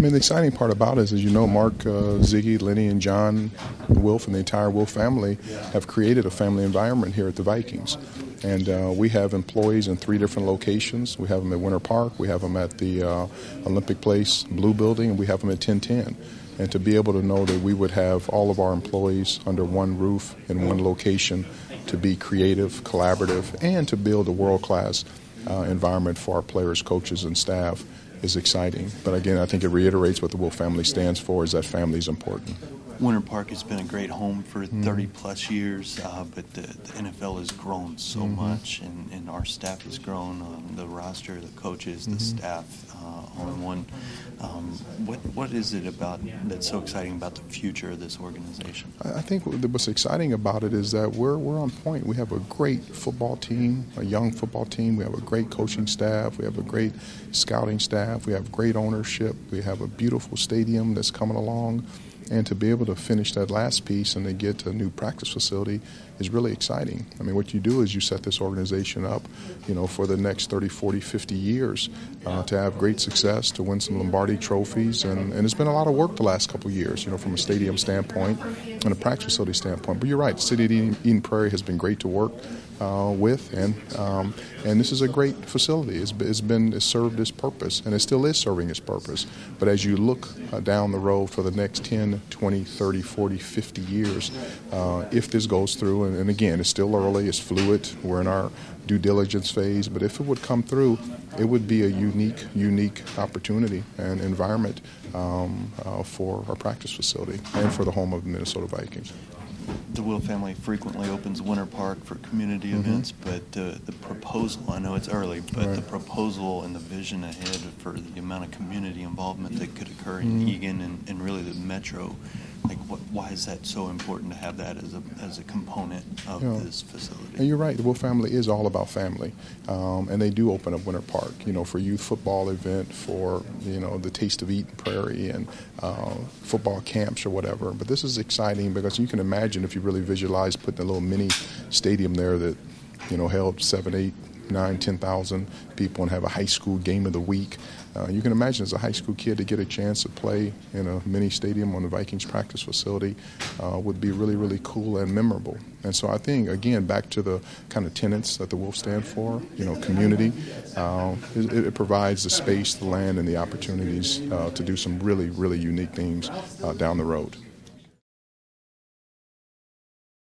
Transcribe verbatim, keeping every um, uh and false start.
mean, the exciting part about it is, as you know, Mark, uh, Ziggy, Lenny, and John Wilf and the entire Wilf family have created a family environment here at the Vikings. And uh, we have employees in three different locations. We have them at Winter Park, we have them at the uh, Olympic Place Blue Building, and we have them at ten ten. And to be able to know that we would have all of our employees under one roof in one location to be creative, collaborative, and to build a world-class uh, environment for our players, coaches, and staff is exciting. But again, I think it reiterates what the Wilf family stands for, is that family is important. Winter Park has been a great home for thirty plus years, uh, but the, the N F L has grown so mm-hmm. much, and, and our staff has grown, um, the roster, the coaches, the mm-hmm. staff, uh, all in one. Um, what what is it about that's so exciting about the future of this organization? I think what's exciting about it is that we're we're on point. We have a great football team, a young football team. We have a great coaching staff. We have a great scouting staff. We have great ownership. We have a beautiful stadium that's coming along. And to be able to finish that last piece and to get to a new practice facility is really exciting. I mean, what you do is you set this organization up, you know, for the next thirty, forty, fifty years uh, to have great success, to win some Lombardi trophies. And, and it's been a lot of work the last couple of years, you know, from a stadium standpoint and a practice facility standpoint. But you're right, the city of Eden, Eden Prairie has been great to work uh, with. And um, and this is a great facility. It's, it's been it's served its purpose, and it still is serving its purpose. But as you look uh, down the road for the next ten, twenty, thirty, forty, fifty years, uh, if this goes through, and, and again, it's still early, it's fluid, we're in our due diligence phase, but if it would come through, it would be a unique, unique opportunity and environment um, uh, for our practice facility and for the home of the Minnesota Vikings. The Wilf family frequently opens Winter Park for community mm-hmm. events, but uh, the proposal, I know it's early, but right. the proposal and the vision ahead for the amount of community involvement that could occur in mm-hmm. Eagan and, and really the metro, like what, why is that so important to have that as a as a component of you know, this facility? And you're right, the Wilf family is all about family, um, and they do open up Winter Park, you know, for youth football event, for, you know, the Taste of Eden Prairie and uh, football camps or whatever. But this is exciting because you can imagine, if you really visualize putting a little mini stadium there that, you know, held seven, eight, nine, ten thousand people and have a high school game of the week. Uh, you can imagine as a high school kid to get a chance to play in a mini stadium on the Vikings practice facility uh, would be really, really cool and memorable. And so I think, again, back to the kind of tenets that the Wilf stand for, you know, community, uh, it, it provides the space, the land, and the opportunities uh, to do some really, really unique things uh, down the road.